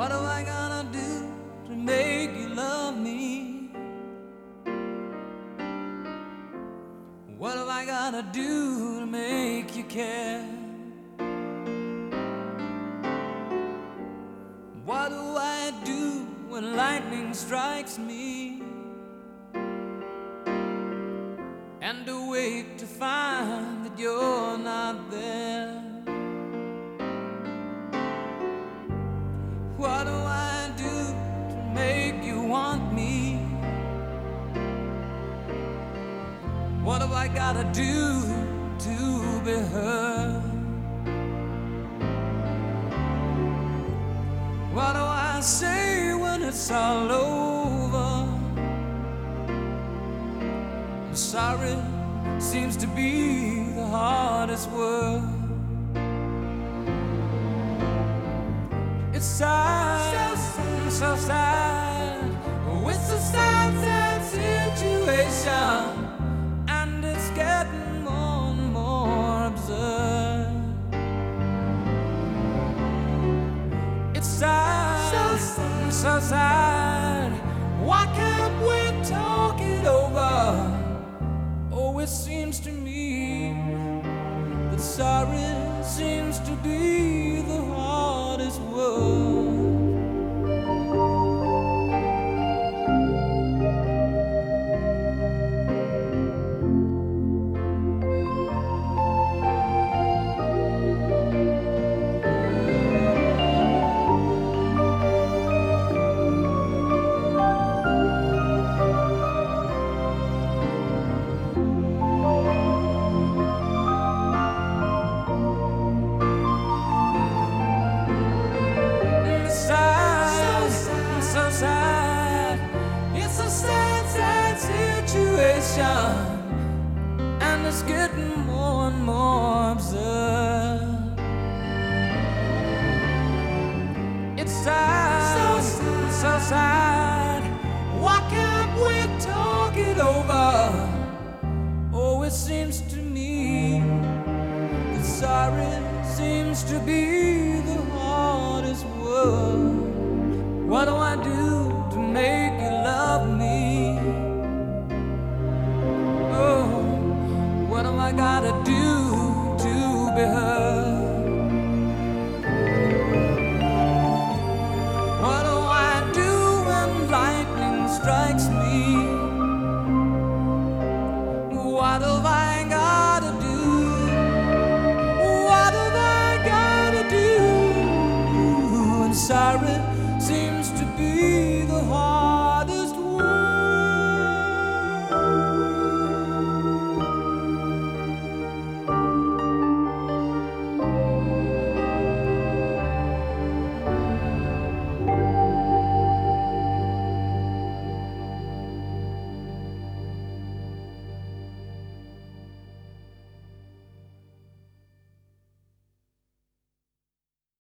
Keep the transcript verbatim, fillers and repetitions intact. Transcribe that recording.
What am I gonna do to make you love me? What am I gonna do to make you care? What do I do when lightning strikes me and awake to find that you're not there? What do I do to make you want me? What have I gotta do to be heard? What do I say when it's all over? I'm sorry seems to be the hardest word. It's sad, so sad, so sad. Oh, it's a sad, sad situation, and it's getting more and more absurd. It's sad, so sad, so sad. Why can't we talk it over? Oh, it seems to me that sorry seems to be the hardest word. And it's getting more and more absurd. It's sad, so sad, so sad. Why can't we talk it over? Oh, it seems to me that sorry seems to be the hardest word. What do I do to make you love me? What am I gotta do to be heard?